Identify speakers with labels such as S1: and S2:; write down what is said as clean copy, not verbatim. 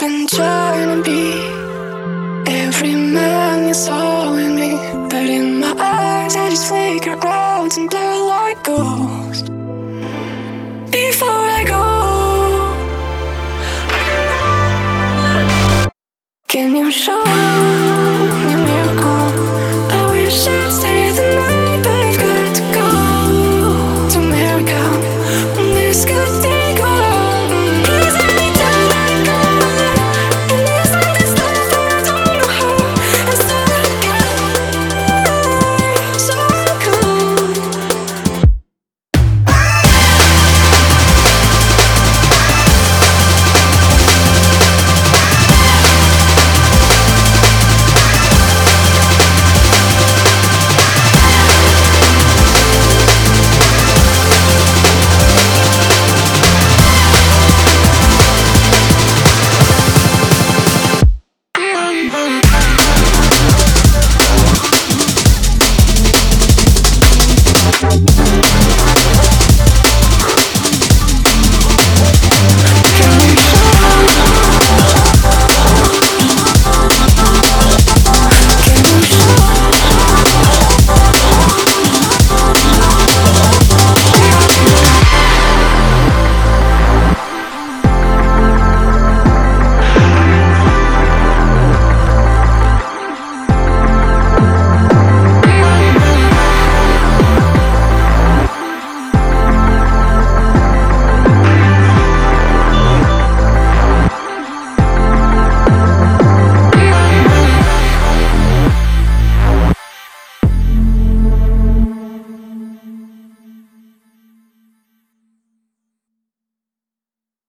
S1: been trying to be every man you saw in me, but in my eyes I just flicker out and blur like ghosts. Before I go, can you show